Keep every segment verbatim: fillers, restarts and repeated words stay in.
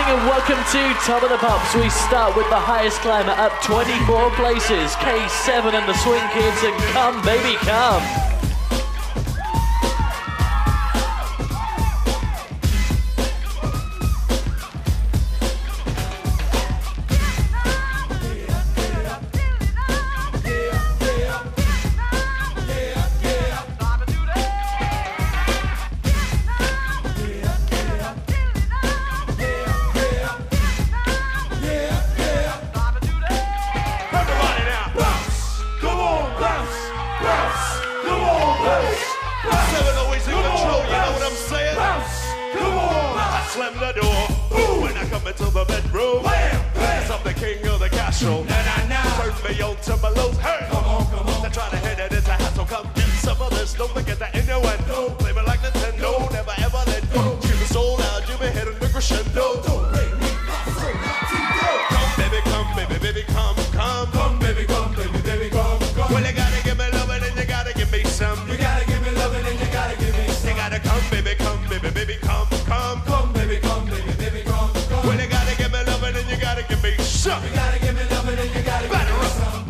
and welcome to Top of the Pops. We start with the highest climber up twenty-four places, K seven and the Swing Kids, and Come Baby Come. Slam the door. Ooh. When I come into the bedroom, wham, bam. I'm the king of the castle. Nah, nah, nah. Serve me old timberlows. Hey, come on, come on. They're trying to hit it into hassle. Come get some of this. Don't forget the innuendo. Play me like Nintendo. Never ever let go. Keep the soul out. You be hitting the crescendo. Don't make me so come, baby, come, baby, baby, come, come. Come, baby, come, baby, baby, come, come. Well, you gotta give me loving and you gotta give me some. You gotta give me loving and you gotta give me some. You gotta come, baby, come, baby, baby, come, come, come. Give me some. You gotta give me loving and you gotta give me some.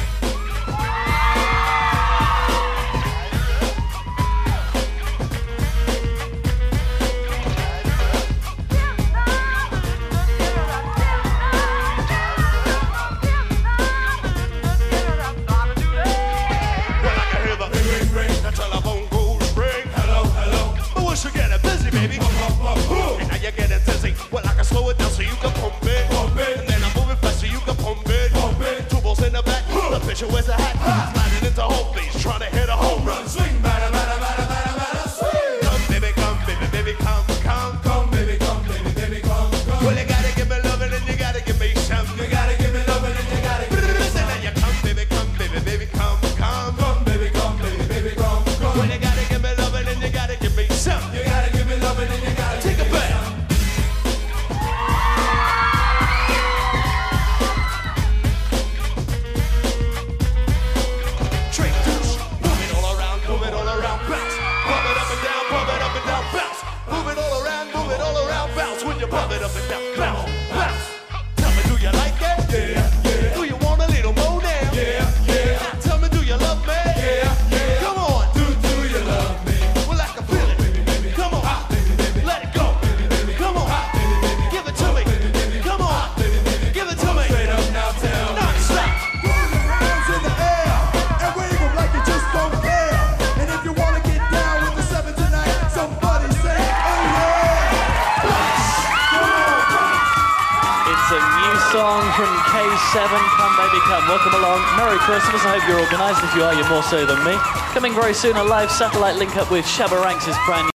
Well, I can hear the ring, ring, ring. The telephone goes ring. Hello, hello. But once you get it busy, baby, and now you're getting dizzy. Well, I can slow it down so you can pump it. The pitcher wears a hat, sliding into home base, trying to hit a home run. Swing, batter, batter, batter, batter, batter, swing. Come, baby, come, baby, baby, come, come, come, baby, come, baby, baby, come, come. Well, you gotta give me loving and you gotta give me some. You gotta give me loving and you gotta give me some. Now you come, baby, come, baby, baby, come, come, come, baby, come, baby, baby, come, come. Well, you gotta give me loving and you gotta give me some. You gotta give me loving and you gotta take a bath. Pump it up and down, bounce, bounce. Tell me, do you like it? Yeah, yeah. Do you want a little more now? Yeah, yeah. Tell me, do you love me? Yeah, yeah. Come on, do do you love me? Well, I can feel it. Baby, baby. Come on, hot, baby, baby. Let it go. Baby, baby. Come on, hot, baby, baby. Give it to me. Baby, baby. Come on, hot, baby, baby. Give it to me. Straight up now, tell me. Non-stop. Put your hands in the air and wave them like you just don't care. And if you wanna get down with the seven tonight, somebody say, oh yeah. It's a new song from K seven, Come Baby Come. Welcome along. Merry Christmas. I hope you're organised. If you are, you're more so than me. Coming very soon, a live satellite link up with Shabba Ranks' brand new